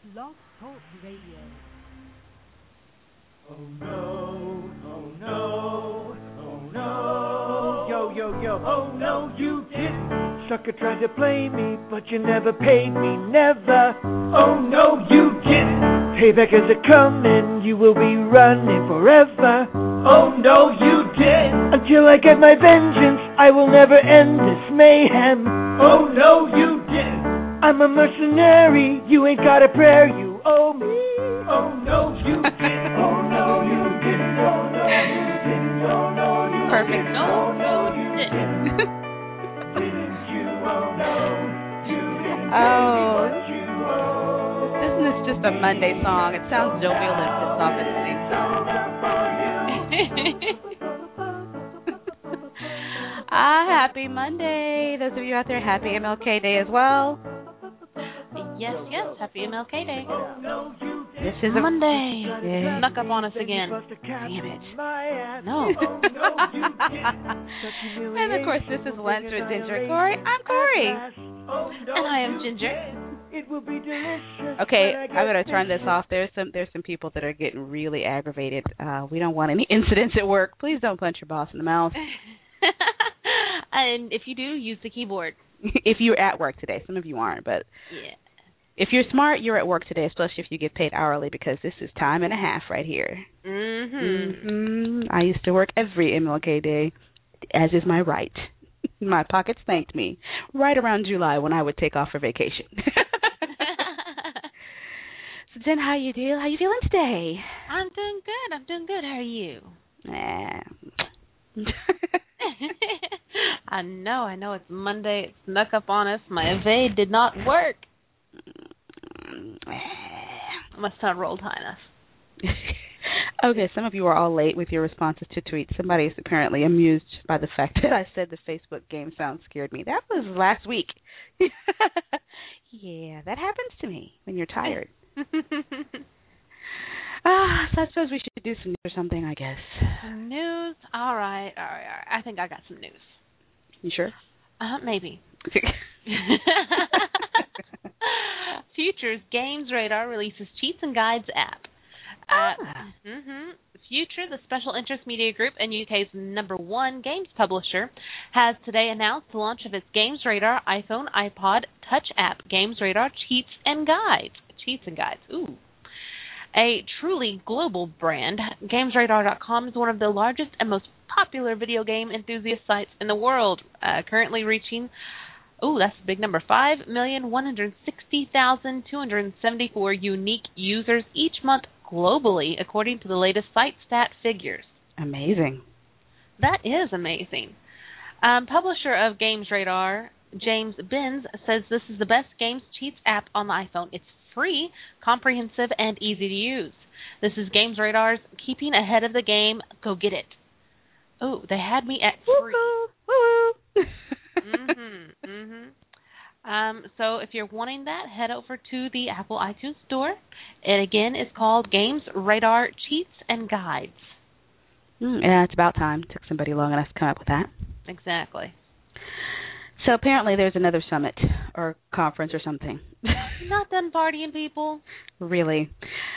Blog Talk Radio. Oh no, oh no, oh no. Yo, yo, yo, oh no, you didn't. Sucker tried to play me, but you never paid me, never. Oh no, you didn't. Payback is a coming, you will be running forever. Oh no, you didn't. Until I get my vengeance, I will never end this mayhem. Oh no, you didn't. I'm a mercenary, you ain't got a prayer, you owe me. Oh no, you didn't. Oh no, you didn't. Oh no, you didn't. Oh no, you Perfect. didn't. Oh no, you didn't. Didn't you? Oh no, you didn't. Oh. What you owe. Isn't this just a Monday song? It sounds jovial and pissed off at the same time. Happy Monday. Those of you out there, happy MLK Day as well. Yes, happy MLK Day. This is a Monday. Yeah. Snuck up on us again. Damn it. No. And of course, this is Lunch with Ginger Corey. I'm Corey. And I am Ginger. It will be delicious. Okay, I'm gonna turn this off. There's some people that are getting really aggravated. We don't want any incidents at work. Please don't punch your boss in the mouth. And if you do, use the keyboard. If you're at work today, some of you aren't, but Yeah. if you're smart, you're at work today, especially if you get paid hourly, because this is time and a half right here. I used to work every MLK Day, as is my right. My pockets thanked me right around July when I would take off for vacation. So, Jen, how you feeling today? I'm doing good. How are you? I know. It's Monday. It snuck up on us. My evade did not work. I must have rolled high enough. Okay, some of you are all late with your responses to tweets. Somebody is apparently amused by the fact that I said the Facebook game sound scared me. That was last week. Yeah, that happens to me when you're tired. So I suppose we should do some news or something, I guess. Some news? All right. I think I got some news. You sure? Maybe. Future's Games Radar releases Cheats and Guides app. Future, the special interest media group and UK's #1 games publisher, has today announced the launch of its Games Radar iPhone, iPod Touch app, Games Radar Cheats and Guides. Ooh. A truly global brand, GamesRadar.com is one of the largest and most popular video game enthusiast sites in the world, currently reaching, that's a big number, 5,160,274 unique users each month globally, according to the latest site stat figures. Amazing. That is amazing. Publisher of Games Radar, James Benz, says this is the best games cheats app on the iPhone. It's free, comprehensive, and easy to use. This is Games Radar's keeping ahead of the game. Go get it. Oh, they had me at free. So if you're wanting that, head over to the Apple iTunes Store. It again is called Games Radar Cheats and Guides. Yeah, it's about time. It took somebody long enough to come up with that. Exactly. So apparently there's another summit or conference or something. Not done partying, people. Really.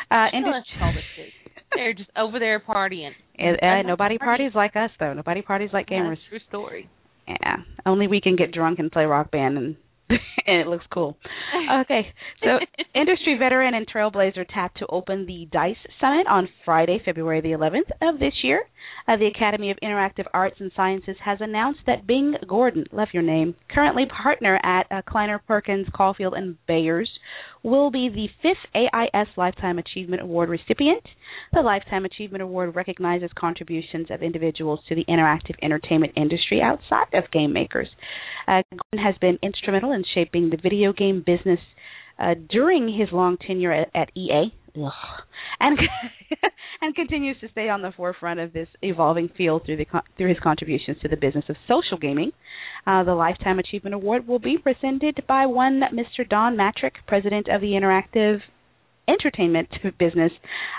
They're just over there partying. Nobody parties like us, though. Nobody parties like gamers. That's a true story. Yeah. Only we can get drunk and play Rock Band, and it looks cool. Okay. So industry veteran and trailblazer tapped to open the DICE Summit on Friday, February the 11th of this year. The Academy of Interactive Arts and Sciences has announced that Bing Gordon, love your name, currently partner at Kleiner Perkins, Caulfield, and Bayers, will be the 5th AIS Lifetime Achievement Award recipient. The Lifetime Achievement Award recognizes contributions of individuals to the interactive entertainment industry outside of game makers. Gordon has been instrumental in shaping the video game business during his long tenure at EA. And continues to stay on the forefront of this evolving field through his contributions to the business of social gaming. The Lifetime Achievement Award will be presented by one Mr. Don Matrick, president of the interactive entertainment business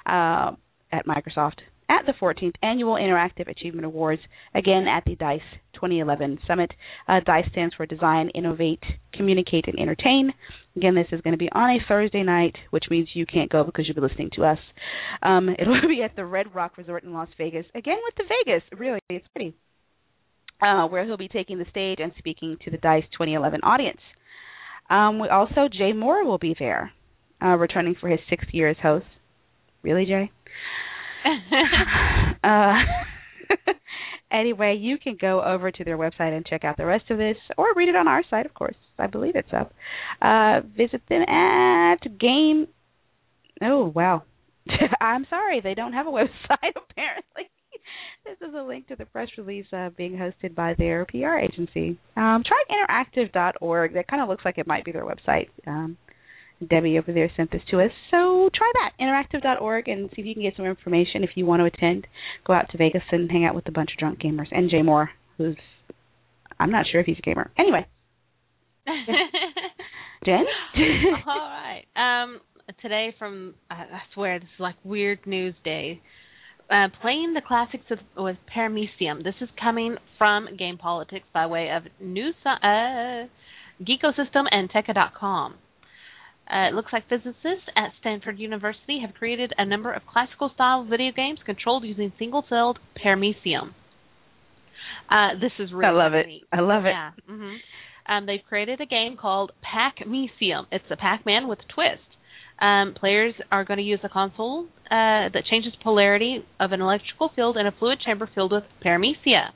at Microsoft, at the 14th Annual Interactive Achievement Awards, again at the DICE 2011 Summit. DICE stands for Design, Innovate, Communicate, and Entertain. Again, this is going to be on a Thursday night, which means you can't go because you'll be listening to us. It'll be at the Red Rock Resort in Las Vegas. Again, with the Vegas. Really, it's pretty. Where he'll be taking the stage and speaking to the DICE 2011 audience. Jay Moore will be there, returning for his 6th year as host. Really, Jay? Anyway, you can go over to their website and check out the rest of this, or read it on our site, of course. I believe it's up. Visit them at Game... Oh, wow. I'm sorry, they don't have a website, apparently. This is a link to the press release being hosted by their PR agency. Try interactive.org. That kind of looks like it might be their website. Debbie over there sent this to us. So try that, interactive.org, and see if you can get some information if you want to attend. Go out to Vegas and hang out with a bunch of drunk gamers. And Jay Moore, who's, I'm not sure if he's a gamer. Anyway. Jen? All right. Today from, I swear, this is like Weird News Day. Playing the classics with Paramecium. This is coming from Game Politics by way of Geekosystem and Tekka.com. It looks like physicists at Stanford University have created a number of classical-style video games controlled using single-celled paramecium. This is really neat. I love it. Yeah. Mm-hmm. They've created a game called Pac-Mecium. It's a Pac-Man with a twist. Players are going to use a console that changes polarity of an electrical field in a fluid chamber filled with paramecia.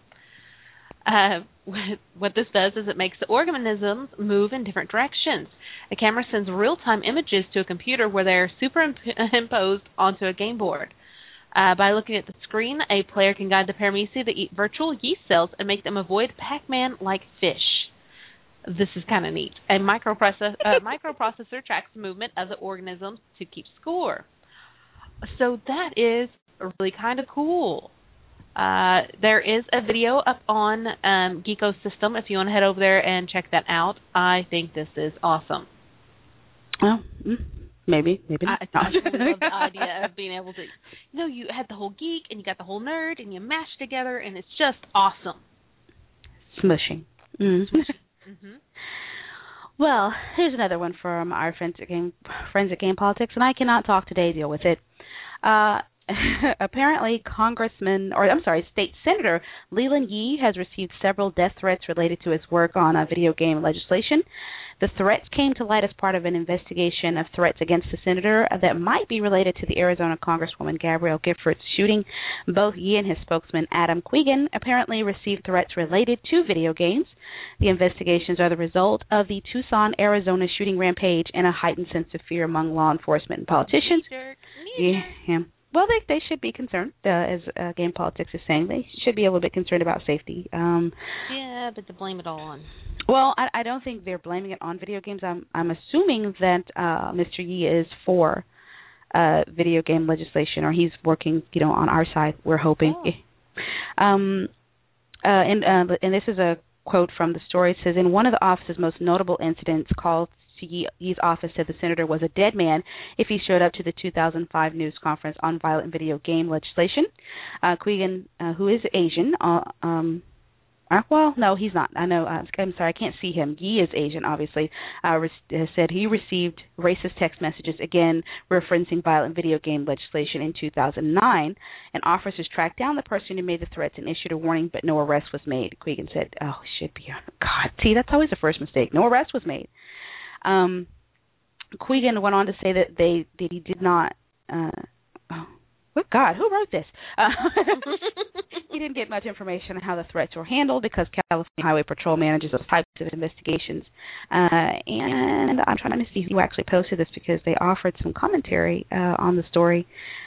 What this does is it makes the organisms move in different directions. A camera sends real-time images to a computer where they are superimposed onto a game board. By looking at the screen, a player can guide the paramecia to eat virtual yeast cells and make them avoid Pac-Man-like fish. This is kind of neat. A microprocessor tracks the movement of the organisms to keep score. So that is really kind of cool. There is a video up on Geekosystem if you want to head over there and check that out. I think this is awesome. Well, maybe not. I really love the idea of being able to, you had the whole geek and you got the whole nerd and you mashed together and it's just awesome. Smushing. Mm-hmm. Mm-hmm. Well, here's another one from our friends at Game Politics, and I cannot talk today. Deal with it. Apparently, State Senator Leland Yee has received several death threats related to his work on video game legislation. The threats came to light as part of an investigation of threats against the senator that might be related to the Arizona Congresswoman Gabrielle Giffords shooting. Both Yee and his spokesman Adam Quigan apparently received threats related to video games. The investigations are the result of the Tucson, Arizona shooting rampage and a heightened sense of fear among law enforcement and politicians. Yeah. Well, they should be concerned, as Game Politics is saying. They should be a little bit concerned about safety. Yeah, but to blame it all on. Well, I don't think they're blaming it on video games. I'm assuming that Mr. Yee is for video game legislation, or he's working, on our side. We're hoping. Oh. And this is a quote from the story. It says, in one of the office's most notable incidents, calls to Yee's office said the senator was a dead man if he showed up to the 2005 news conference on violent video game legislation. Quigan, who is Asian, well, no, he's not. I know. I'm sorry, I can't see him. Yee is Asian, obviously. Said he received racist text messages, again referencing violent video game legislation in 2009. And officers tracked down the person who made the threats and issued a warning, but no arrest was made. Quigan said, "Oh, should be God." See, that's always the first mistake. No arrest was made. Quigan went on to say that he did not. Good God, who wrote this? He didn't get much information on how the threats were handled because California Highway Patrol manages those types of investigations. And I'm trying to see who actually posted this because they offered some commentary on the story.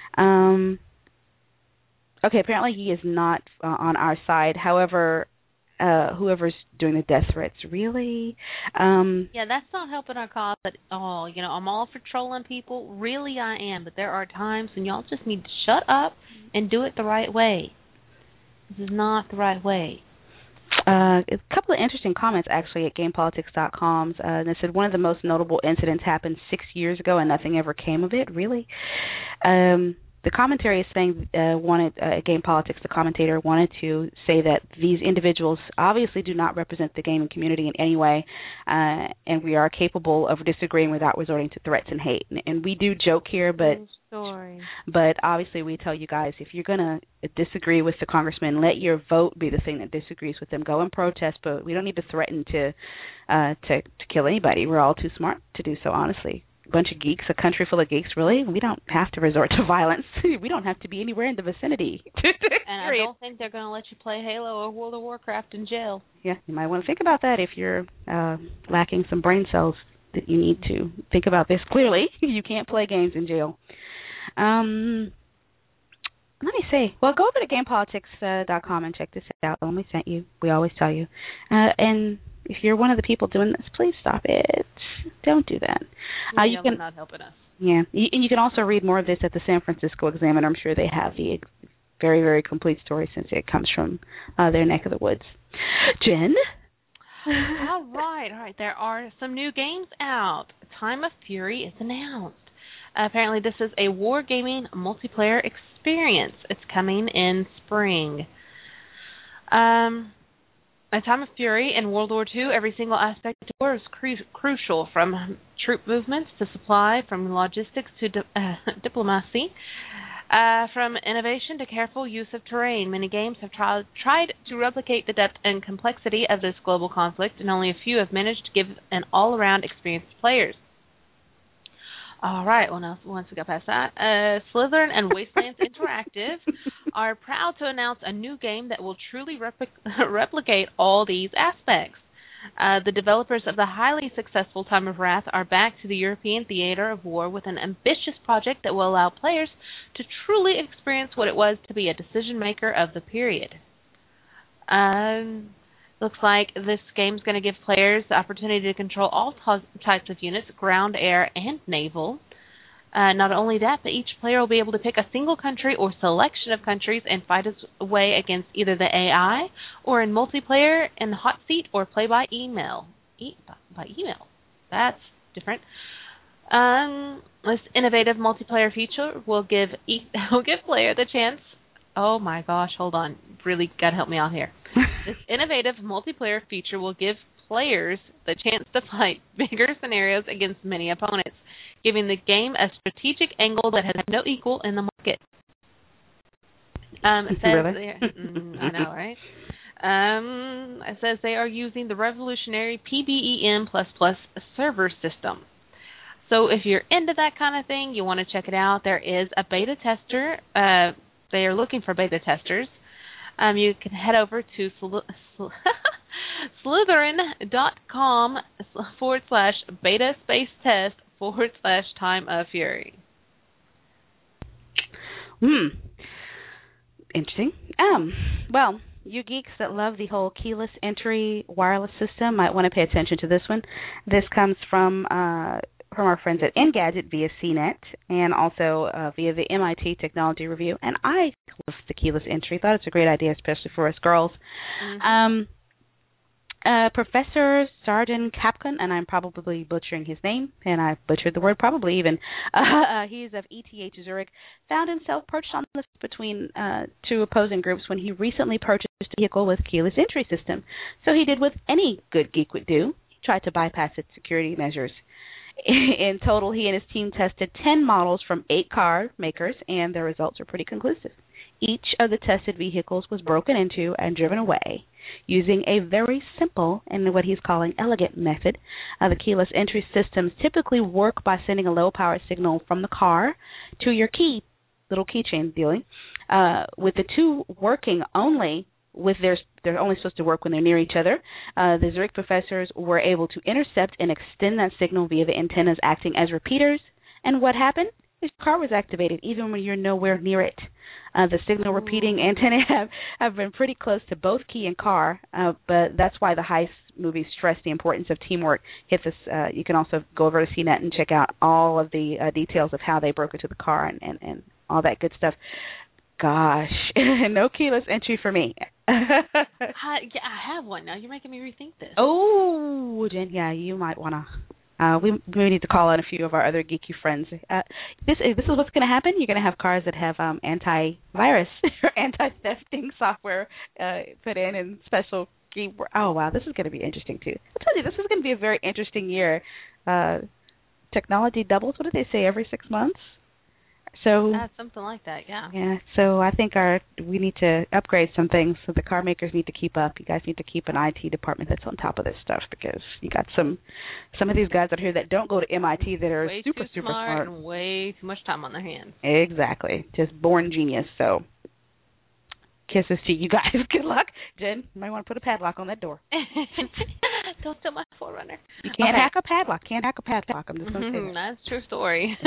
Okay, apparently he is not on our side. However, whoever's doing the death threats, really? Yeah, that's not helping our cause at all. I'm all for trolling people. Really, I am. But there are times when y'all just need to shut up and do it the right way. This is not the right way. A couple of interesting comments, actually, at GamePolitics.com. They said one of the most notable incidents happened 6 years ago and nothing ever came of it. Really? The the commentary is saying Game Politics, the commentator wanted to say that these individuals obviously do not represent the gaming community in any way, and we are capable of disagreeing without resorting to threats and hate. And we do joke here, but obviously we tell you guys, if you're going to disagree with the congressman, let your vote be the thing that disagrees with them. Go and protest, but we don't need to threaten to kill anybody. We're all too smart to do so, honestly. A bunch of geeks, a country full of geeks, really? We don't have to resort to violence. We don't have to be anywhere in the vicinity. And I don't think they're going to let you play Halo or World of Warcraft in jail. Yeah, you might want to think about that if you're lacking some brain cells. That you need to think about this clearly. You can't play games in jail. Let me see. Well, go over to GamePolitics.com and check this out. We sent you. We always tell you. And if you're one of the people doing this, please stop it. Don't do that. You can not helping us. Yeah, and you can also read more of this at the San Francisco Examiner. I'm sure they have the very, very complete story since it comes from their neck of the woods. Jen? All right. There are some new games out. Time of Fury is announced. Apparently, this is a wargaming multiplayer experience. It's coming in spring. At Time of Fury in World War II, every single aspect of war is crucial, from troop movements to supply, from logistics to diplomacy, from innovation to careful use of terrain. Many games have tried to replicate the depth and complexity of this global conflict, and only a few have managed to give an all-around experience to players. All right, well, now, once we got past that, Slytherin and Wastelands Interactive are proud to announce a new game that will truly replicate all these aspects. The developers of the highly successful Time of Wrath are back to the European theater of war with an ambitious project that will allow players to truly experience what it was to be a decision maker of the period. Looks like this game's going to give players the opportunity to control all types of units, ground, air, and naval. Not only that, but each player will be able to pick a single country or selection of countries and fight his way against either the AI or in multiplayer in the hot seat or play by email. By email. That's different. This innovative multiplayer feature will give player the chance. Oh my gosh, hold on. Really got to help me out here. This innovative multiplayer feature will give players the chance to fight bigger scenarios against many opponents, giving the game a strategic angle that has no equal in the market. It says really? I know, right? It says they are using the revolutionary PBEM++ server system. So if you're into that kind of thing, you want to check it out. There is a beta tester. They are looking for beta testers. You can head over to Slytherin.com/beta-test/Time of Fury. Interesting. Well, you geeks that love the whole keyless entry wireless system might want to pay attention to this one. This comes from our friends at Engadget via CNET and also via the MIT Technology Review. And I love the keyless entry. Thought it's a great idea, especially for us girls. Mm-hmm. Professor Sarjan Kapkan, and I'm probably butchering his name, and I butchered the word probably even. He's of ETH Zurich, found himself perched on the list between two opposing groups when he recently purchased a vehicle with keyless entry system. So he did what any good geek would do. He tried to bypass its security measures. In total, he and his team tested 10 models from 8 car makers, and their results are pretty conclusive. Each of the tested vehicles was broken into and driven away using a very simple and what he's calling elegant method. The keyless entry systems typically work by sending a low-power signal from the car to your little keychain dealing, with the two working only they're only supposed to work when they're near each other. The Zurich professors were able to intercept and extend that signal via the antennas acting as repeaters. And what happened? The car was activated even when you're nowhere near it. The signal repeating antennae have been pretty close to both key and car, but that's why the Heist movies stress the importance of teamwork. Hit this. You can also go over to CNET and check out all of the details of how they broke into the car and all that good stuff. Gosh, no keyless entry for me. I have one now. You're making me rethink this. Oh, Jen, yeah, you might want to We need to call on a few of our other geeky friends. This is what's going to happen. You're going to have cars that have antivirus or anti-thefting software put in and special key. Oh, wow. This is going to be interesting, too. I tell you, this is going to be a very interesting year. Technology doubles. What do they say, every 6 months? So something like that, yeah. Yeah, so I think we need to upgrade some things. So the car makers need to keep up. You guys need to keep an IT department that's on top of this stuff, because you got some of these guys out here that don't go to MIT that are way super too smart and way too much time on their hands. Exactly, just born genius. So kisses to you guys. Good luck, Jen. You might want to put a padlock on that door. Don't steal my Forerunner. You can't hack a padlock. Can't hack a padlock. I'm just going to say that. That's a true story.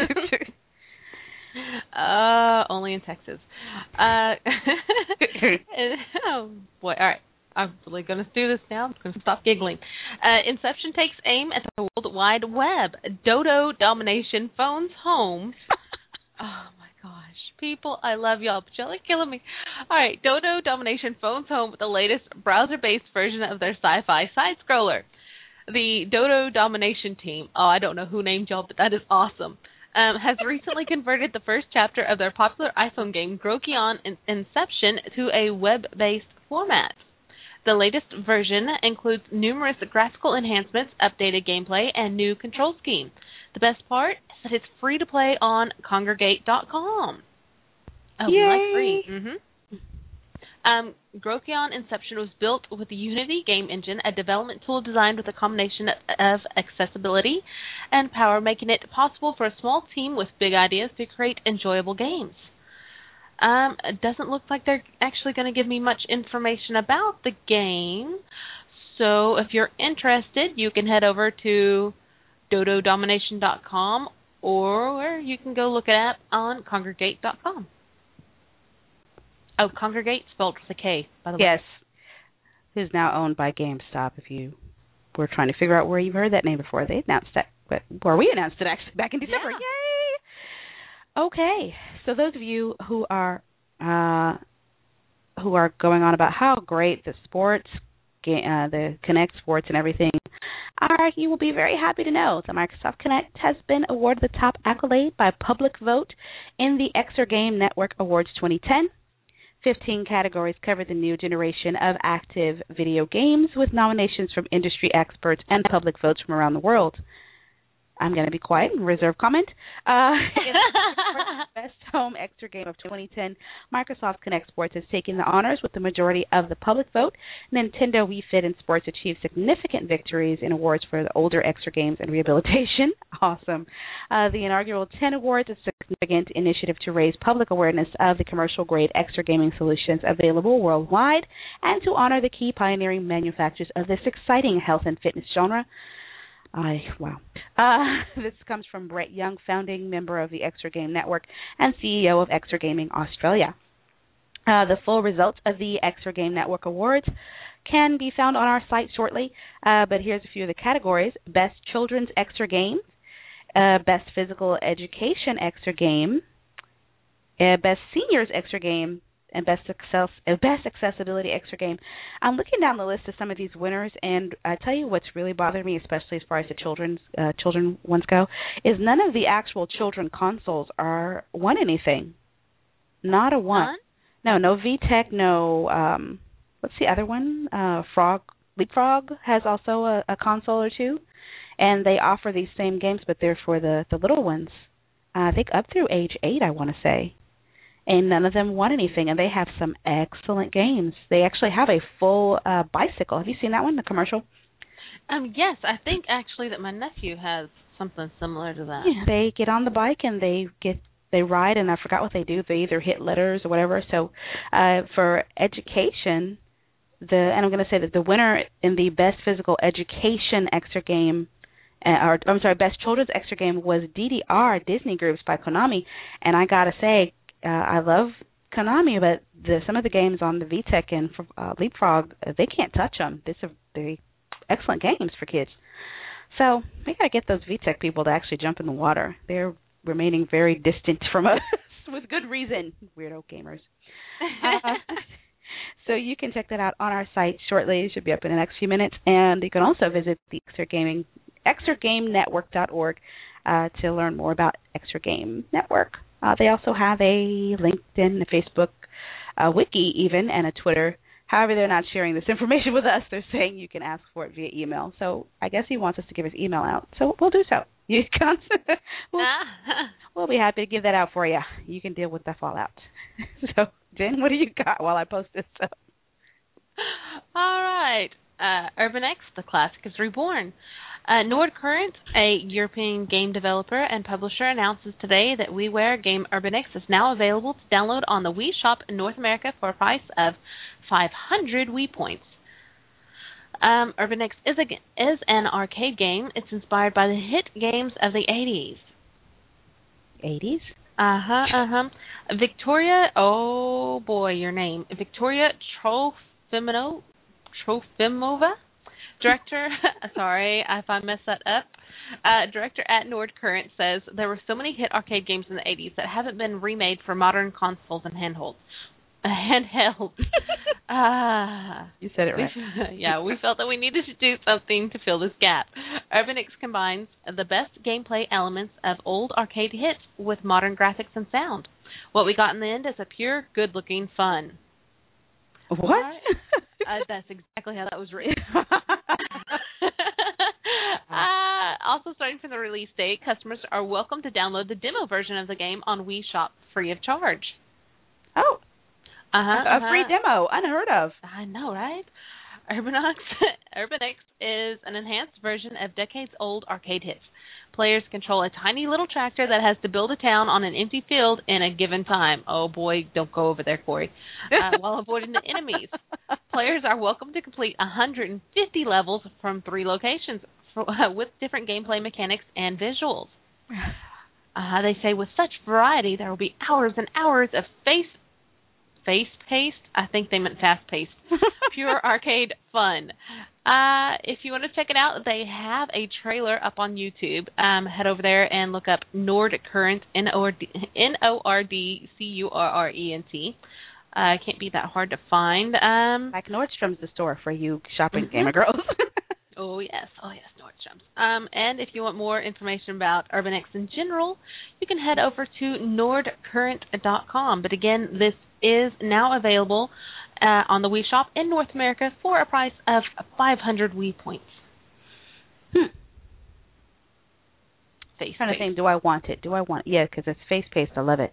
Only in Texas. Oh boy! All right, I'm really going to do this now. I'm going to stop giggling. Inception takes aim at the World Wide Web. Dodo domination phones home. Oh my gosh, people, I love y'all, but y'all are killing me. All right, Dodo domination phones home with the latest browser-based version of their sci-fi side scroller. The Dodo domination team. Oh, I don't know who named y'all, but that is awesome. Has recently converted the first chapter of their popular iPhone game, Grokion Inception, to a web-based format. The latest version includes numerous graphical enhancements, updated gameplay, and new control scheme. The best part is that it's free to play on Kongregate.com. Oh, Yay. we like free. Mm-hmm. Grokion Inception was built with the Unity game engine, a development tool designed with a combination of accessibility and power, making it possible for a small team with big ideas to create enjoyable games. It doesn't look like they're actually going to give me much information about the game, so if you're interested, you can head over to dododomination.com, or you can go look it up on Kongregate.com. Oh, Kongregate, spelled with a K, by the way. Yes. Who's now owned by GameStop, if you were trying to figure out where you've heard that name before. They announced that, we announced it actually back in December. Yeah. Yay! Okay, so those of you who are going on about how great the sports, the Kinect Sports and everything are, you will be very happy to know that Microsoft Kinect has been awarded the top accolade by public vote in the Exergame Network Awards 2010. 15 categories cover the new generation of active video games, with nominations from industry experts and public votes from around the world. I'm going to be quiet and reserve comment. Best home extra game of 2010, Microsoft Kinect Sports has taken the honors with the majority of the public vote. Nintendo Wii Fit and Sports achieved significant victories in awards for the older extra games and rehabilitation. Awesome. The inaugural 10 Awards is a significant initiative to raise public awareness of the commercial-grade extra gaming solutions available worldwide and to honor the key pioneering manufacturers of this exciting health and fitness genre. This comes from Brett Young, founding member of the Extra Game Network and CEO of Extra Gaming Australia. The full results of the Extra Game Network Awards can be found on our site shortly, but here's a few of the categories. Best Children's Extra Game, Best Physical Education Extra Game, Best Seniors Extra Game, and Best Accessibility Extra Game. I'm looking down the list of some of these winners, and I tell you what's really bothered me, especially as far as the children ones go, is none of the actual children consoles are won anything. Not a one. Huh? No VTech, no, what's the other one? Leapfrog has also a console or two, and they offer these same games, but they're for the little ones. I think up through age 8, I want to say. And none of them won anything, and they have some excellent games. They actually have a full bicycle. Have you seen that one, the commercial? Yes, I think actually that my nephew has something similar to that. Yeah, they get on the bike and they ride, and I forgot what they do. They either hit letters or whatever. So for education, and I'm going to say that the winner in the Best Physical Education Extra Game, Best Children's Extra Game was DDR, Disney Groups by Konami, and I got to say, I love Konami, but some of the games on the VTech and Leapfrog, they can't touch them. These are very excellent games for kids. So we got to get those VTech people to actually jump in the water. They're remaining very distant from us with good reason, weirdo gamers. So you can check that out on our site shortly. It should be up in the next few minutes. And you can also visit the Extra Gaming extragamenetwork.org to learn more about Extra Game Network. They also have a LinkedIn, a Facebook, a wiki even, and a Twitter. However, they're not sharing this information with us. They're saying you can ask for it via email. So I guess he wants us to give his email out. So we'll do so. We'll be happy to give that out for you. You can deal with the fallout. So, Jen, what do you got while I post this up? All right. UrbanX, the classic is reborn. Nordcurrent, a European game developer and publisher, announces today that WiiWare game UrbanX is now available to download on the Wii Shop in North America for a price of 500 Wii points. UrbanX is an arcade game. It's inspired by the hit games of the 80s. 80s? Victoria, oh boy, your name. Victoria Trofimova? Director, sorry if I messed that up. Director at Nordcurrent says there were so many hit arcade games in the 80s that haven't been remade for modern consoles and handhelds. You said it right. Yeah, we felt that we needed to do something to fill this gap. UrbanX combines the best gameplay elements of old arcade hits with modern graphics and sound. What we got in the end is a pure, good-looking fun. What? That's exactly how that was written. Also, starting from the release date, customers are welcome to download the demo version of the game on Wii Shop free of charge. Oh. A free demo, unheard of. I know, right? UrbanX is an enhanced version of decades-old arcade hits. Players control a tiny little tractor that has to build a town on an empty field in a given time. Oh, boy, don't go over there, Corey. While avoiding the enemies. Players are welcome to complete 150 levels from 3 locations with different gameplay mechanics and visuals. They say with such variety, there will be hours and hours of fast-paced, I think they meant fast-paced, pure arcade fun. If you want to check it out, they have a trailer up on YouTube. Head over there and look up Nordcurrent, Nordcurrent. Can't be that hard to find. Like Nordstrom's the store for you shopping gamer girls. Oh, yes, Nordstrom's. And if you want more information about UrbanX in general, you can head over to nordcurrent.com. But again, this is now available on the Wii Shop in North America for a price of 500 Wii points. I'm trying to think, do I want it? Yeah, because it's face-paced. I love it.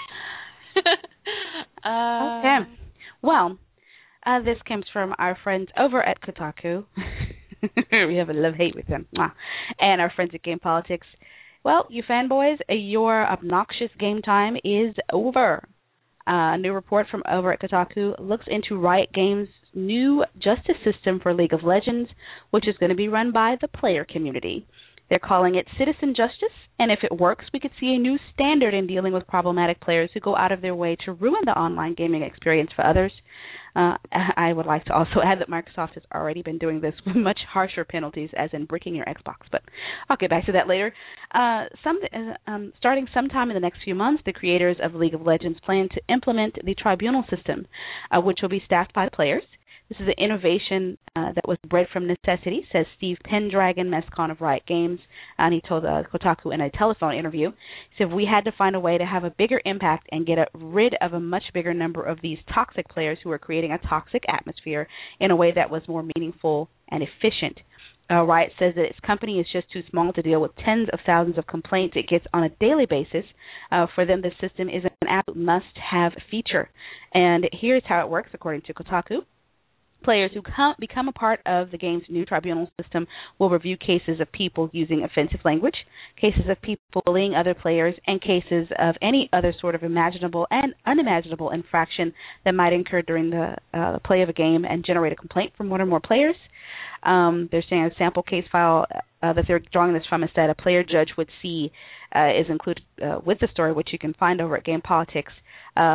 Okay. Well, this comes from our friends over at Kotaku. We have a love-hate with them. And our friends at Game Politics. Well, you fanboys, your obnoxious game time is over. A new report from over at Kotaku looks into Riot Games' new justice system for League of Legends, which is going to be run by the player community. They're calling it Citizen Justice, and if it works, we could see a new standard in dealing with problematic players who go out of their way to ruin the online gaming experience for others. I would like to also add that Microsoft has already been doing this with much harsher penalties, as in bricking your Xbox, but I'll get back to that later. Starting sometime in the next few months, the creators of League of Legends plan to implement the tribunal system, which will be staffed by players. This is an innovation that was bred from necessity, says Steve Pendragon, Mescon of Riot Games, and he told Kotaku in a telephone interview. He said, we had to find a way to have a bigger impact and get rid of a much bigger number of these toxic players who are creating a toxic atmosphere in a way that was more meaningful and efficient. Riot says that its company is just too small to deal with tens of thousands of complaints it gets on a daily basis. For them, the system is an absolute must-have feature. And here's how it works, according to Kotaku. Players who become a part of the game's new tribunal system will review cases of people using offensive language, cases of people bullying other players, and cases of any other sort of imaginable and unimaginable infraction that might occur during the play of a game and generate a complaint from one or more players. They're saying a sample case file that they're drawing this from is that a player judge would see is included with the story, which you can find over at Game Politics.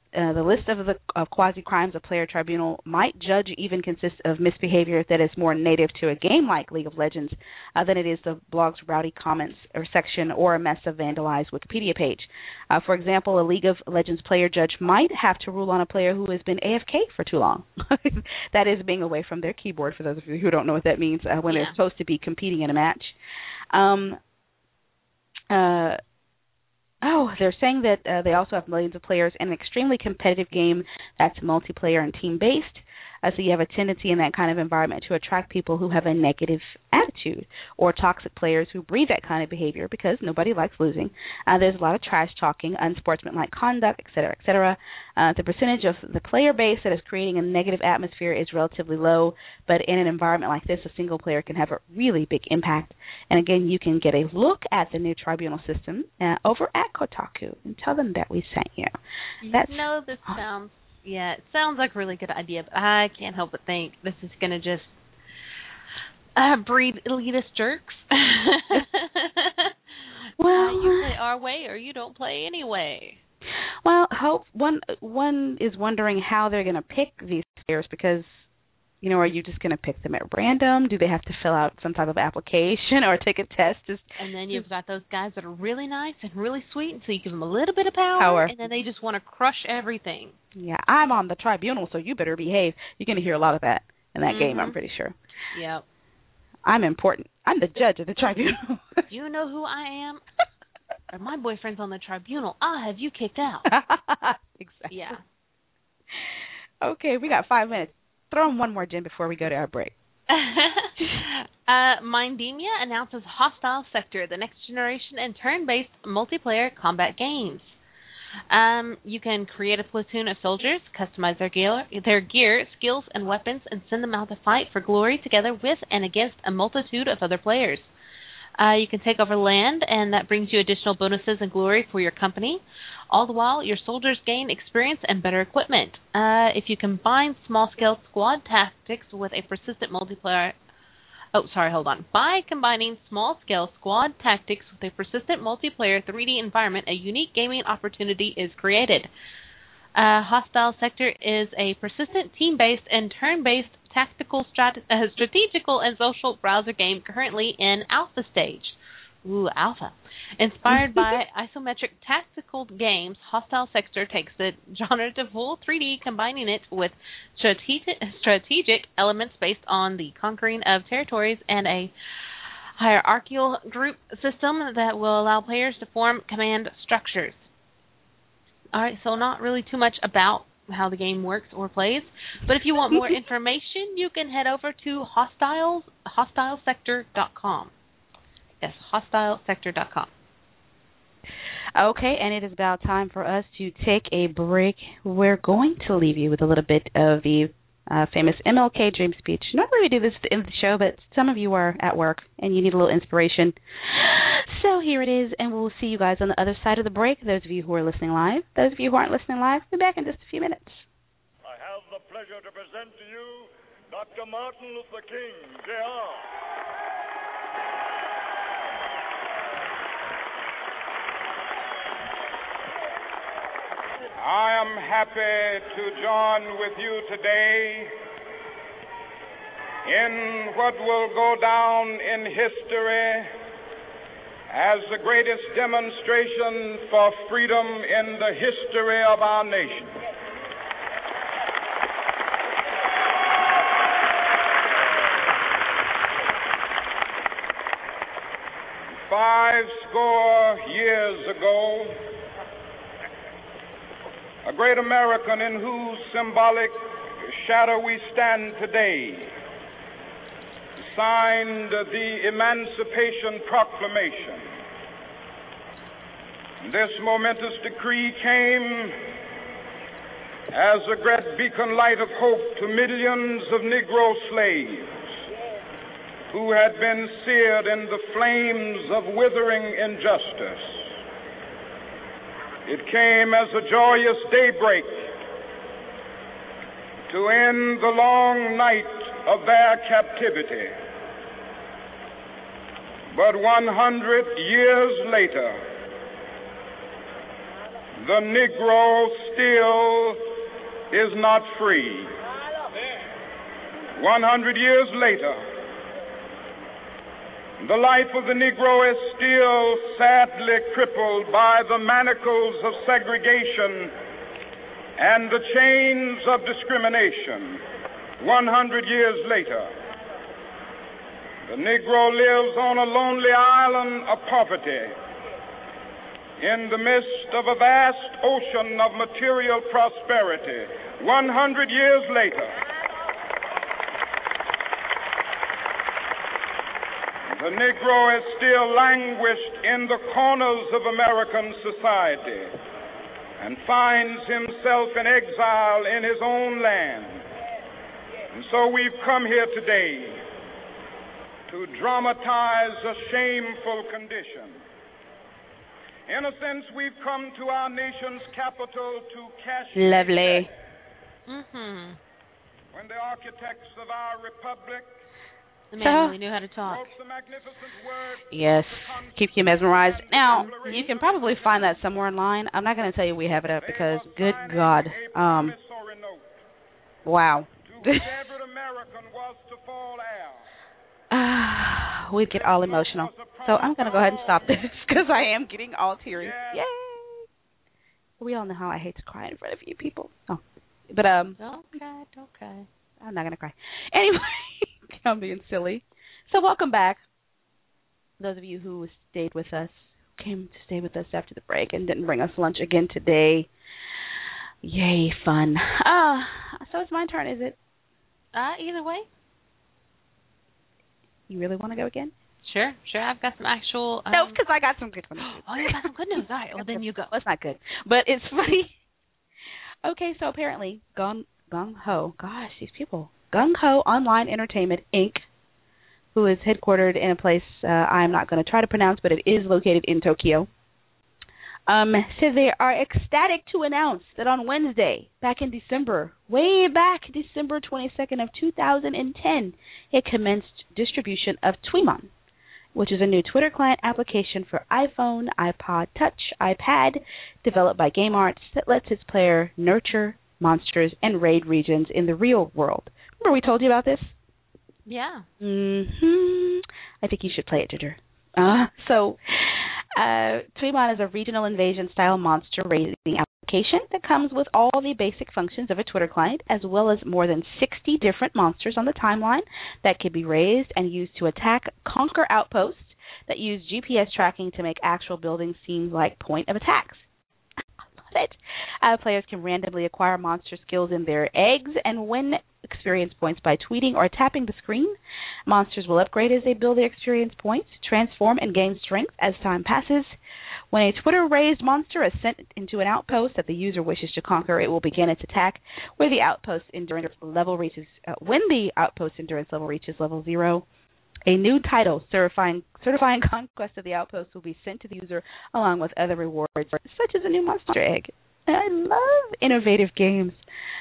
the list of quasi-crimes a player tribunal might judge even consists of misbehavior that is more native to a game like League of Legends than it is the blog's rowdy comments or section or a mess of vandalized Wikipedia page. For example, a League of Legends player judge might have to rule on a player who has been AFK for too long. That is being away from their keyboard, for those of you who don't know what that means, when they're supposed to be competing in a match. They're saying that they also have millions of players in an extremely competitive game that's multiplayer and team-based. So you have a tendency in that kind of environment to attract people who have a negative attitude or toxic players who breed that kind of behavior because nobody likes losing. There's a lot of trash talking, unsportsmanlike conduct, et cetera, et cetera. The percentage of the player base that is creating a negative atmosphere is relatively low, but in an environment like this, a single player can have a really big impact. And again, you can get a look at the new tribunal system over at Kotaku and tell them that we sent you. It sounds like a really good idea, but I can't help but think this is going to just breed elitist jerks. Well, you play our way or you don't play anyway. Well, one is wondering how they're going to pick these players because, are you just going to pick them at random? Do they have to fill out some type of application or take a test? And then you've got those guys that are really nice and really sweet, and so you give them a little bit of power. And then they just want to crush everything. Yeah, I'm on the tribunal, so you better behave. You're going to hear a lot of that in that game, I'm pretty sure. Yep. I'm important. I'm the judge of the tribunal. You know who I am? Or my boyfriend's on the tribunal. I'll have you kicked out. Exactly. Yeah. Okay, we got 5 minutes. Throw in one more, Jen, before we go to our break. Mindemia announces Hostile Sector, the next generation and turn-based multiplayer combat games. You can create a platoon of soldiers, customize their gear, skills, and weapons, and send them out to fight for glory together with and against a multitude of other players. You can take over land, and that brings you additional bonuses and glory for your company. All the while, your soldiers gain experience and better equipment. If you combine small-scale squad tactics with a persistent multiplayer... By combining small-scale squad tactics with a persistent multiplayer 3D environment, a unique gaming opportunity is created. Hostile Sector is a persistent, team-based, and turn-based tactical, strategical, and social browser game currently in alpha stage. Ooh, alpha. Inspired by isometric tactical games, Hostile Sector takes the genre to full 3D, combining it with strategic elements based on the conquering of territories and a hierarchical group system that will allow players to form command structures. All right, so not really too much about how the game works or plays, but if you want more information, you can head over to hostilesector.com. Yes, hostilesector.com. Okay, and it is about time for us to take a break. We're going to leave you with a little bit of the famous MLK dream speech. Normally we do this at the end of the show, but some of you are at work and you need a little inspiration. So here it is, and we'll see you guys on the other side of the break. Those of you who are listening live, those of you who aren't listening live, we'll be back in just a few minutes. I have the pleasure to present to you Dr. Martin Luther King, Jr. I am happy to join with you today in what will go down in history as the greatest demonstration for freedom in the history of our nation. Five score years ago, a great American in whose symbolic shadow we stand today signed the Emancipation Proclamation. This momentous decree came as a great beacon light of hope to millions of Negro slaves who had been seared in the flames of withering injustice. It came as a joyous daybreak to end the long night of their captivity. But 100 years later, the Negro still is not free. 100 years later, the life of the Negro is still sadly crippled by the manacles of segregation and the chains of discrimination. 100 years later, the Negro lives on a lonely island of poverty in the midst of a vast ocean of material prosperity. 100 years later, the Negro is still languished in the corners of American society and finds himself in exile in his own land. And so we've come here today to dramatize a shameful condition. In a sense, we've come to our nation's capital to cash in. Lovely. When the architects of our republic The man really knew how to talk. wrote the magnificent words, Yes, keep you mesmerized. Now, you can probably find that somewhere online. I'm not going to tell you we have it up because, good God, promissory note wow. to which every American was to fall heir. We'd get all emotional. So I'm going to go ahead and stop this because I am getting all teary. Yay! We all know how I hate to cry in front of you people. Oh, but Don't cry. I'm not going to cry. Anyway, I'm being silly. So welcome back. Those of you who stayed with us, came to stay with us after the break and didn't bring us lunch again today. Yay, fun. So it's my turn, is it? Either way. You really want to go again? Sure. I've got some actual... No, because I got some good news. Oh, you got some good news. All right, well, then you go. Well, it's not good, but it's funny. Okay, so apparently, Gung Ho, gosh, these people, Gung Ho Online Entertainment, Inc., who is headquartered in a place I'm not going to try to pronounce, but it is located in Tokyo, said they are ecstatic to announce that on Wednesday, back in December, way back December 22nd of 2010, it commenced distribution of Tweemon, which is a new Twitter client application for iPhone, iPod Touch, iPad, developed by GameArts that lets its player nurture monsters and raid regions in the real world. Remember we told you about this? Yeah. I think you should play it, Ginger. Tweemon is a regional invasion-style monster raiding application that comes with all the basic functions of a Twitter client, as well as more than 60 different monsters on the timeline that can be raised and used to attack, conquer outposts that use GPS tracking to make actual buildings seem like point of attacks. Players can randomly acquire monster skills in their eggs and win experience points by tweeting or tapping the screen. Monsters will upgrade as they build their experience points, transform, and gain strength as time passes. When a Twitter-raised monster is sent into an outpost that the user wishes to conquer, it will begin its attack when the outpost endurance level reaches level 0. A new title certifying conquest of the outpost will be sent to the user along with other rewards, such as a new monster egg. I love innovative games.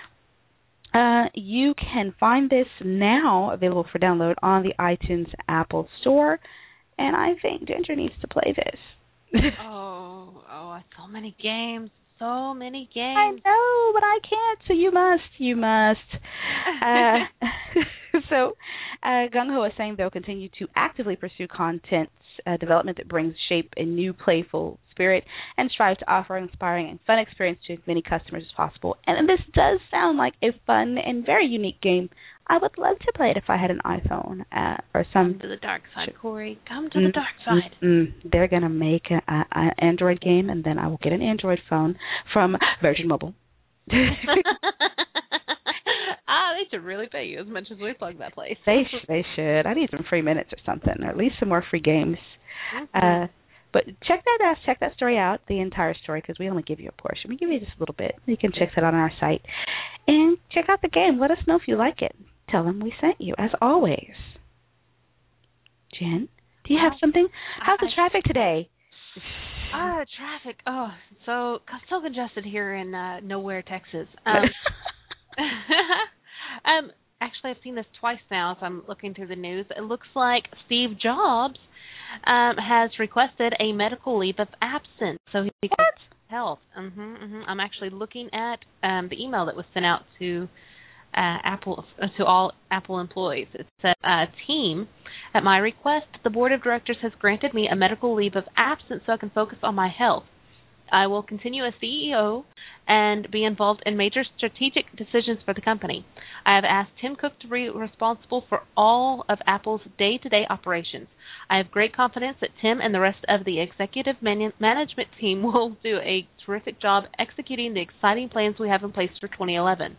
You can find this now available for download on the iTunes Apple Store, and I think Ginger needs to play this. So many games. I know, but I can't, so you must. So Gung Ho is saying they'll continue to actively pursue content development that brings shape a new playful spirit and strive to offer an inspiring and fun experience to as many customers as possible. And this does sound like a fun and very unique game. I would love to play it if I had an iPhone or some... Come to the dark side, Corey. Come to the dark side. They're going to make an Android game, and then I will get an Android phone from Virgin Mobile. They should really pay you as much as we plug that place. They should. I need some free minutes or something, or at least some more free games. But check that story out, the entire story, because we only give you a portion. We give you just a little bit. You can check that on our site. And check out the game. Let us know if you like it. Tell them we sent you, as always. Jen, do you have something? How's the traffic today? Traffic. Oh, so congested here in Nowhere, Texas. Actually, I've seen this twice now as I'm looking through the news. It looks like Steve Jobs has requested a medical leave of absence. So he Health. I'm actually looking at the email that was sent out to Apple to all Apple employees. It said, "Team, at my request, the board of directors has granted me a medical leave of absence so I can focus on my health. I will continue as CEO and be involved in major strategic decisions for the company. I have asked Tim Cook to be responsible for all of Apple's day-to-day operations. I have great confidence that Tim and the rest of the executive management team will do a terrific job executing the exciting plans we have in place for 2011.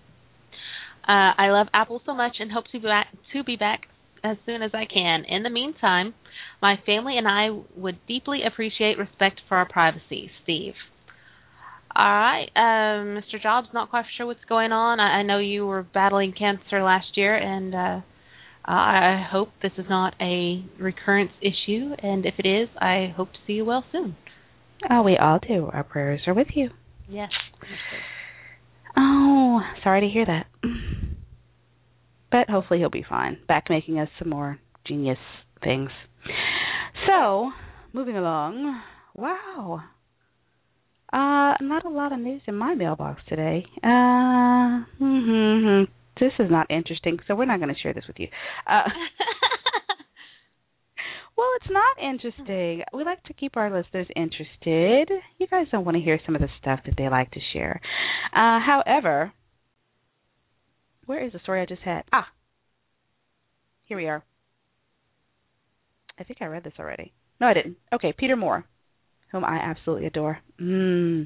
I love Apple so much and hope to be back as soon as I can. In the meantime, my family and I would deeply appreciate respect for our privacy. Steve." All right, Mr. Jobs, not quite sure what's going on. I know you were battling cancer last year, and I hope this is not a recurrence issue, and if it is, I hope to see you well soon. Oh, we all do. Our prayers are with you. Yes. Oh, sorry to hear that. But hopefully he'll be fine. Back making us some more genius things. So, moving along. Wow. Not a lot of news in my mailbox today. This is not interesting, so we're not going to share this with you. Well, it's not interesting. We like to keep our listeners interested. You guys don't want to hear some of the stuff that they like to share. However, where is the story I just had? Here we are. I think I read this already. No, I didn't. Okay, Peter Moore, whom I absolutely adore. Do you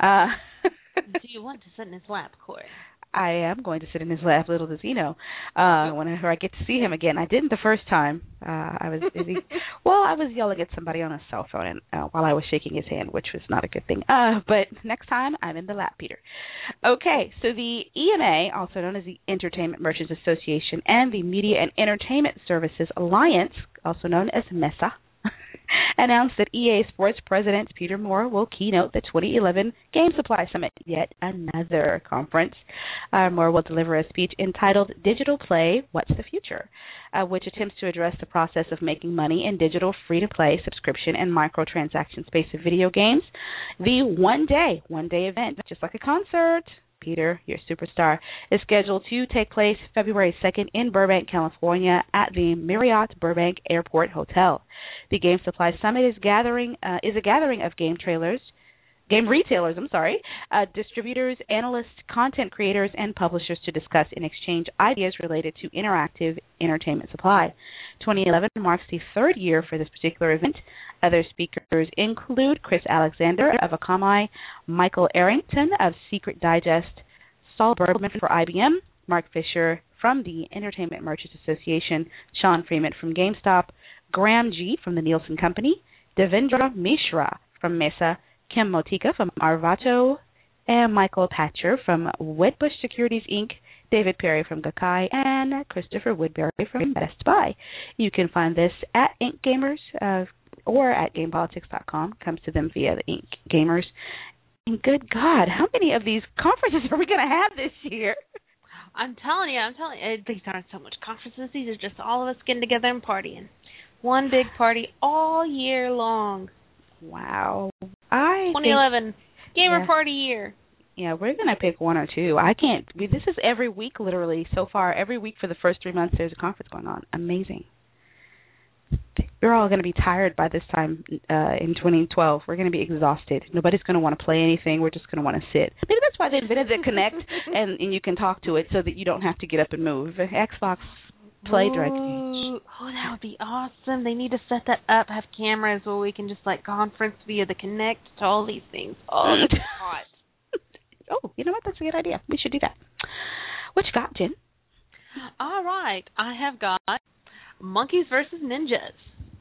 want to sit in his lap, Corey? I am going to sit in his lap, little does he know, whenever I get to see him again. I didn't the first time. I was busy. Well, I was yelling at somebody on a cell phone and, while I was shaking his hand, which was not a good thing. But next time, I'm in the lap, Peter. Okay, so the EMA, also known as the Entertainment Merchants Association, and the Media and Entertainment Services Alliance, also known as MESA, announced that EA Sports President Peter Moore will keynote the 2011 Game Supply Summit, yet another conference. Moore will deliver a speech entitled Digital Play, What's the Future?, which attempts to address the process of making money in digital free-to-play subscription and microtransaction-based video games. The one-day event, just like a concert, Peter, your superstar, is scheduled to take place February 2nd in Burbank, California at the Marriott Burbank Airport Hotel. The Game Supply Summit is a gathering of game retailers, distributors, analysts, content creators, and publishers to discuss and exchange ideas related to interactive entertainment supply. 2011 marks the third year for this particular event. Other speakers include Chris Alexander of Akamai, Michael Arrington of Secret Digest, Saul Bergman for IBM, Mark Fisher from the Entertainment Merchants Association, Sean Freeman from GameStop, Graham G. from the Nielsen Company, Devendra Mishra from Mesa, Kim Motika from Arvato, and Michael Patcher from Wedbush Securities, Inc., David Perry from Gakkai, and Christopher Woodbury from Best Buy. You can find this at Inc. Gamers or at GamePolitics.com. Comes to them via the Inc. Gamers. And good God, how many of these conferences are we going to have this year? I'm telling you, these aren't so much conferences. These are just all of us getting together and partying. One big party all year long. Wow. 2011 Gamer Party year. Yeah, we're going to pick one or two. This is every week, literally, so far. Every week for the first 3 months, there's a conference going on. Amazing. We're all going to be tired by this time in 2012. We're going to be exhausted. Nobody's going to want to play anything. We're just going to want to sit. Maybe that's why they invented the Kinect, and you can talk to it so that you don't have to get up and move. Xbox Play directly. Oh, that would be awesome. They need to set that up, have cameras where we can just conference via the Kinect to all these things. Oh, that's hot. Oh, you know what? That's a good idea. We should do that. What you got, Jen? All right. I have got Monkeys versus Ninjas.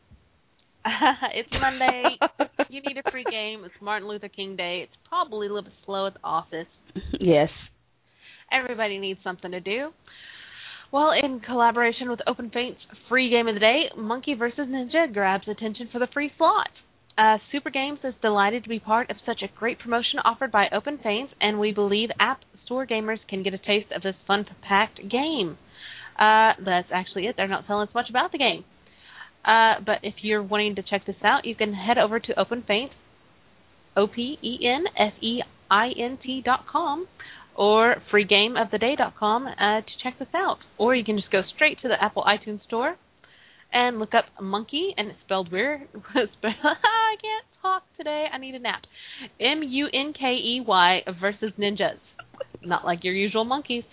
It's Monday. You need a free game. It's Martin Luther King Day. It's probably a little bit slow at the office. Yes. Everybody needs something to do. Well, in collaboration with OpenFaint's free game of the day, Monkey vs. Ninja grabs attention for the free slot. Super Games is delighted to be part of such a great promotion offered by OpenFaint, and we believe App Store gamers can get a taste of this fun-packed game. That's actually it. They're not telling us much about the game. But if you're wanting to check this out, you can head over to OpenFaint OPENFEINT.com, or freegameoftheday.com to check this out. Or you can just go straight to the Apple iTunes Store and look up Monkey, and it's spelled weird. I can't talk today. I need a nap. MUNKEY versus ninjas. Not like your usual monkeys.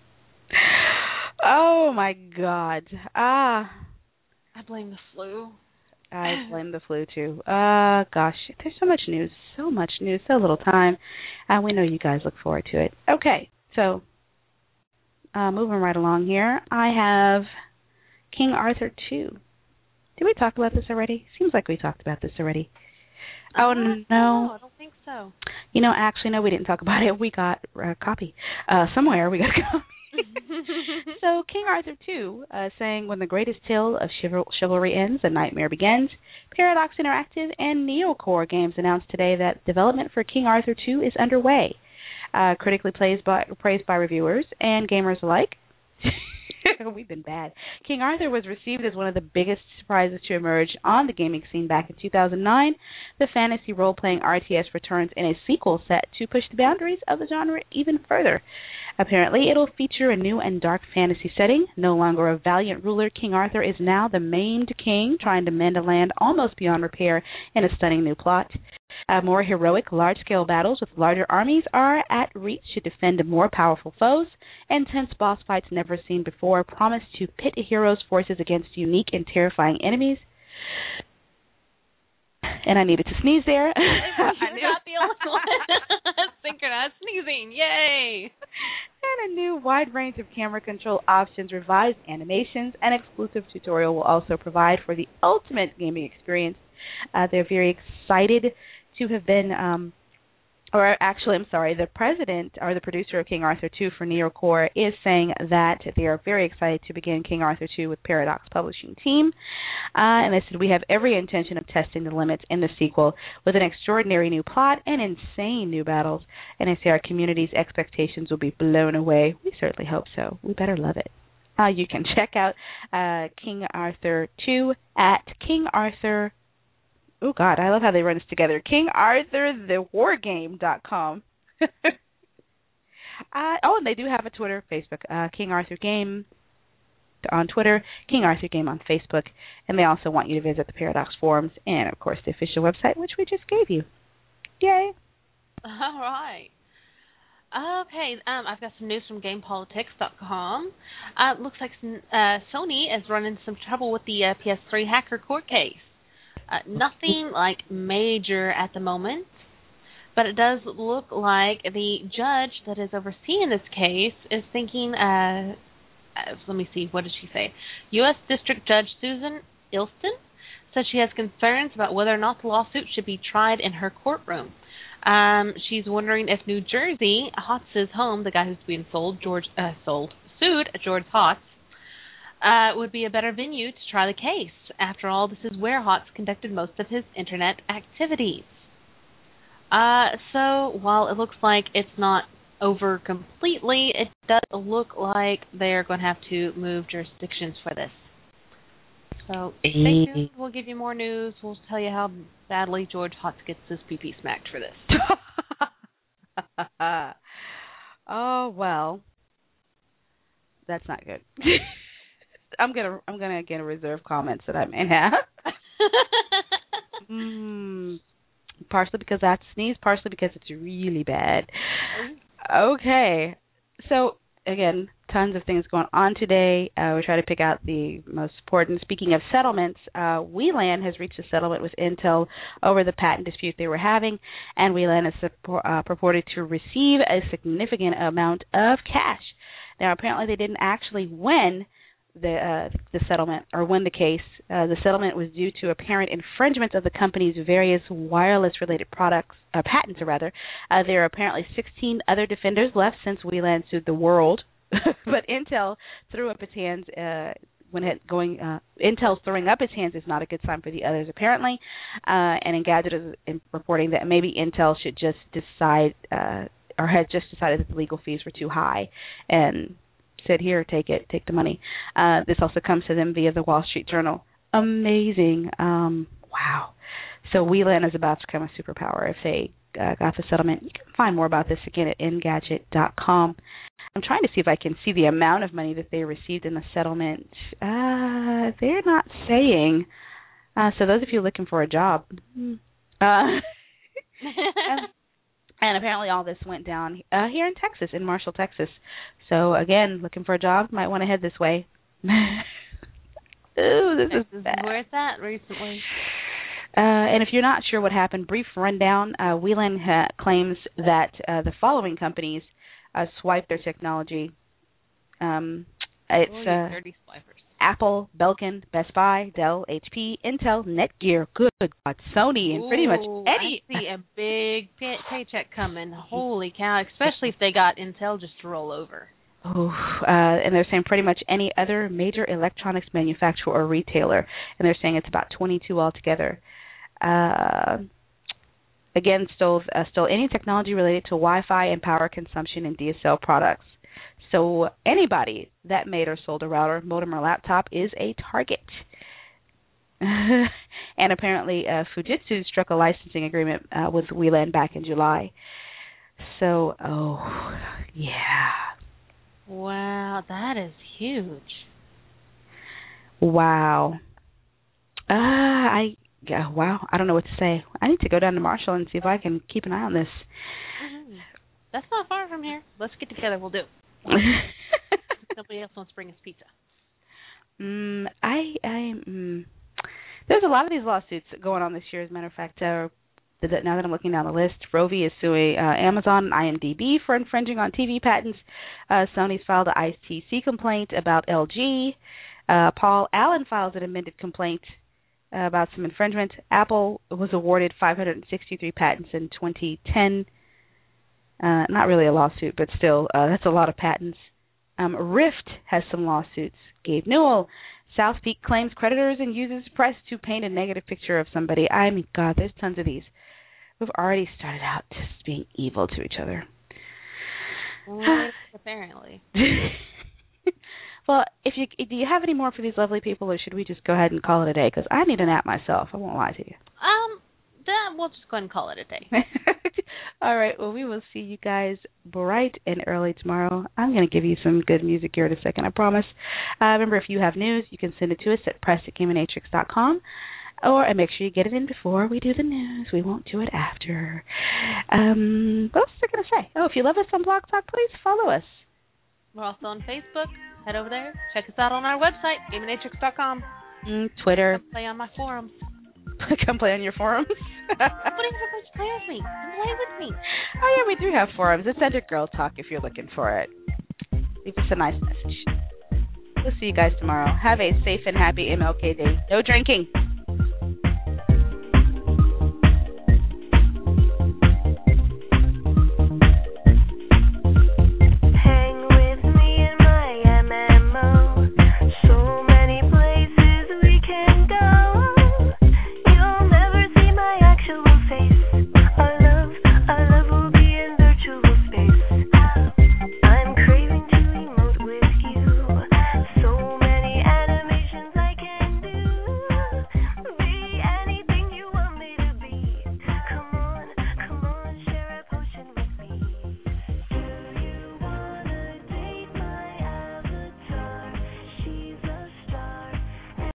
Oh, my God. I blame the flu. I blame the flu, too. Gosh, there's so much news, so little time. We know you guys look forward to it. Okay, so moving right along here, I have King Arthur 2. Did we talk about this already? Seems like we talked about this already. Oh, no. I don't think so. Actually, no, we didn't talk about it. We got a copy. Somewhere we got a copy. So, King Arthur 2, saying, when the greatest tale of chivalry ends, a nightmare begins. Paradox Interactive and Neocore Games announced today that development for King Arthur 2 is underway. Critically praised by reviewers and gamers alike. We've been bad. King Arthur was received as one of the biggest surprises to emerge on the gaming scene back in 2009. The fantasy role-playing RTS returns in a sequel set to push the boundaries of the genre even further. Apparently, it'll feature a new and dark fantasy setting. No longer a valiant ruler, King Arthur is now the maimed king trying to mend a land almost beyond repair in a stunning new plot. More heroic, large-scale battles with larger armies are at reach to defend more powerful foes. Intense boss fights never seen before promise to pit a hero's forces against unique and terrifying enemies. And I needed to sneeze there. You're not the only one. Synchronized sneezing. Yay! And a new wide range of camera control options, revised animations, and exclusive tutorial will also provide for the ultimate gaming experience. They're very excited to have been, the president or the producer of King Arthur 2 for Neocore is saying that they are very excited to begin King Arthur 2 with Paradox Publishing team. And they said, we have every intention of testing the limits in the sequel with an extraordinary new plot and insane new battles. And they say our community's expectations will be blown away. We certainly hope so. We better love it. You can check out King Arthur 2 at King Arthur. Oh, God, I love how they run this together. KingArthurTheWarGame.com. And they do have a Twitter, Facebook. King Arthur Game on Twitter, King Arthur Game on Facebook. And they also want you to visit the Paradox forums and, of course, the official website, which we just gave you. Yay. All right. Okay, I've got some news from GamePolitics.com. Looks like Sony is running some trouble with the PS3 hacker court case. Nothing like major at the moment, but it does look like the judge that is overseeing this case is thinking, let me see, what did she say? U.S. District Judge Susan Ilston said she has concerns about whether or not the lawsuit should be tried in her courtroom. She's wondering if New Jersey, Hotz's home, the guy who's being sued, George Hotz, would be a better venue to try the case. After all, this is where Hotz conducted most of his internet activities. So while it looks like it's not over completely, it does look like they're going to have to move jurisdictions for this. So stay tuned. We'll give you more news. We'll tell you how badly George Hotz gets his pee-pee smacked for this. Oh, well. That's not good. I'm gonna get a reserved comments that I may have. Partially because I have to sneeze, partially because it's really bad. Okay, so again, tons of things going on today. We try to pick out the most important. Speaking of settlements, WLAN has reached a settlement with Intel over the patent dispute they were having, and WLAN is purported to receive a significant amount of cash. Now, apparently, they didn't actually win the settlement or win the case. The settlement was due to apparent infringement of the company's various wireless-related patents. There are apparently 16 other defenders left since WLAN sued the world, but Intel threw up its hands. Intel's throwing up its hands is not a good sign for the others, apparently. And Engadget is reporting that maybe Intel should just decide, or had just decided that the legal fees were too high, and said, here, take the money. This also comes to them via the Wall Street Journal. Amazing. Wow. So Wieland is about to become a superpower if they got the settlement. You can find more about this again at Engadget.com. I'm trying to see if I can see the amount of money that they received in the settlement. They're not saying. So those of you looking for a job. And apparently all this went down here in Texas, in Marshall, Texas. So, again, looking for a job, might want to head this way. Ooh, this is bad. Where's that recently? And if you're not sure what happened, brief rundown. Wieland claims that the following companies swiped their technology. It's 30 swipers. Apple, Belkin, Best Buy, Dell, HP, Intel, Netgear, good God, Sony, and pretty much any. I see a big paycheck coming. Holy cow, especially if they got Intel just to roll over. Oh, and they're saying pretty much any other major electronics manufacturer or retailer, and they're saying it's about 22 altogether. Again, stole any technology related to Wi-Fi and power consumption in DSL products. So anybody that made or sold a router, modem, or laptop is a target. And apparently Fujitsu struck a licensing agreement with Wieland back in July. So, yeah. Wow, that is huge. Wow. Wow, I don't know what to say. I need to go down to Marshall and see if I can keep an eye on this. Mm-hmm. That's not far from here. Let's get together. We'll do it. Somebody else wants to bring us pizza. There's a lot of these lawsuits going on this year. As a matter of fact, now that I'm looking down the list, Rovi is suing Amazon and IMDb for infringing on TV patents. Sony's filed an ITC complaint about LG. Paul Allen files an amended complaint about some infringement. Apple was awarded 563 patents in 2010. Not really a lawsuit, but still, that's a lot of patents. Rift has some lawsuits. Gabe Newell. South Peak claims creditors and uses press to paint a negative picture of somebody. I mean, God, there's tons of these. We've already started out just being evil to each other. Apparently. Well, do you have any more for these lovely people, or should we just go ahead and call it a day? Because I need a nap myself. I won't lie to you. We'll just go ahead and call it a day. All right. Well, we will see you guys bright and early tomorrow. I'm going to give you some good music here in a second, I promise. Remember, if you have news, you can send it to us at press@gamingmatrix.com. And make sure you get it in before we do the news. We won't do it after. What else was I going to say? Oh, if you love us on Blog Talk, please follow us. We're also on Facebook. Head over there. Check us out on our website, gamingmatrix.com. Twitter. Come play on my forums. Come play on your forums. Play with me. Come play with me. Oh, yeah, we do have forums. It's under Girl Talk if you're looking for it. Leave us a nice message. We'll see you guys tomorrow. Have a safe and happy MLK Day. No drinking.